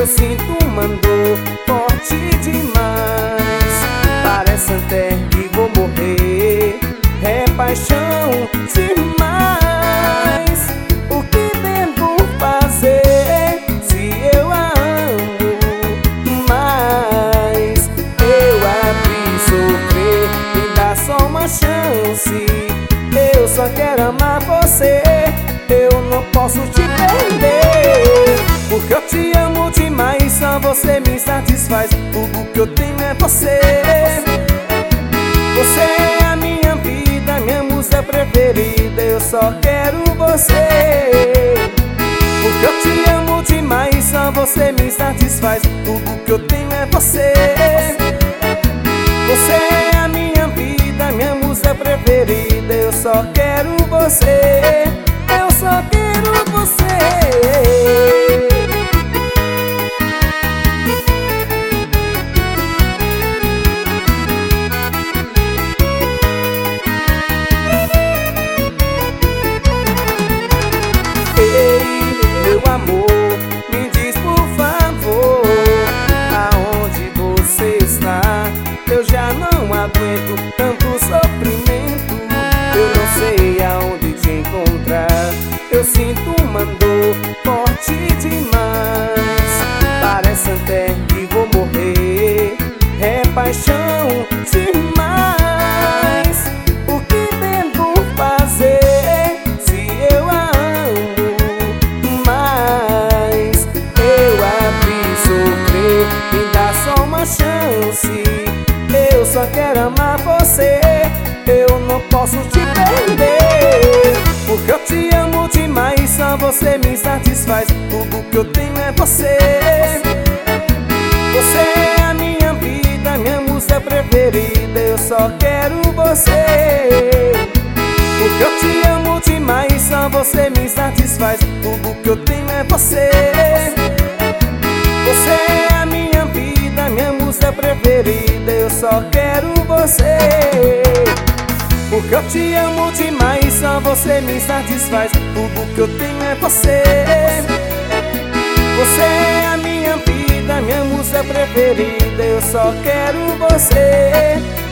sinto uma dor forte demais. Parece até que vou morrer. É paixão demais. O que devo fazer se eu a amo mais? Eu abri sofrer, me dá só uma chance. Eu só quero amar você, eu não posso te perder. Porque eu te amo demais, só você me satisfaz. Tudo que eu tenho é você. Você é a minha vida, minha música preferida. Eu só quero você. Porque eu te amo demais, só você me satisfaz. Tudo que eu tenho é você. Você é a minha vida, minha música preferida. Eu só quero você. Eu só quero você. Meu amor, me diz por favor, aonde você está? Eu já não aguento tanto sofrimento. Eu não sei aonde te encontrar. Eu sinto uma dor forte demais. Parece até que vou morrer. É paixão demais. O que devo fazer se eu a amo mais? Eu abri sofrer, me dá só uma chance. Eu só quero amar você, eu não posso te perder. Porque eu te amo demais, só você me satisfaz. Tudo que eu tenho é você. Você é a minha vida, minha música preferida. Eu só quero você. Porque eu te amo demais, só você me satisfaz. Tudo que eu tenho é você. Você é a minha vida, minha música preferida. Eu só quero você. Porque eu te amo demais, só você me satisfaz. Tudo que eu tenho é você. Você é a minha vida, minha música preferida. Eu só quero você.